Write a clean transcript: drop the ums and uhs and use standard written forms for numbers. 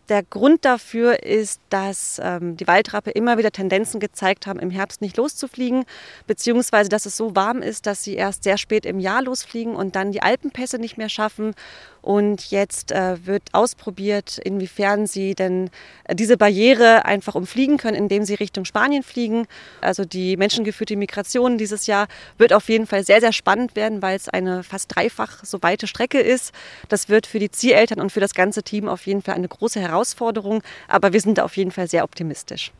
Der Grund dafür ist, dass die Waldrappe immer wieder Tendenzen gezeigt haben, im Herbst nicht loszufliegen, beziehungsweise dass es so warm ist, dass sie erst sehr spät im Jahr losfliegen und dann die Alpenpässe nicht mehr schaffen. Und jetzt wird ausprobiert, inwiefern sie denn diese Barriere einfach umfliegen können, indem sie Richtung Spanien fliegen. Also die menschengeführte Migration dieses Jahr wird auf jeden Fall sehr, sehr spannend werden, weil es eine fast dreifach so weite Strecke ist. Das wird für die Zieleltern und für das ganze Team auf jeden Fall eine große Herausforderung, aber wir sind da auf jeden Fall sehr optimistisch.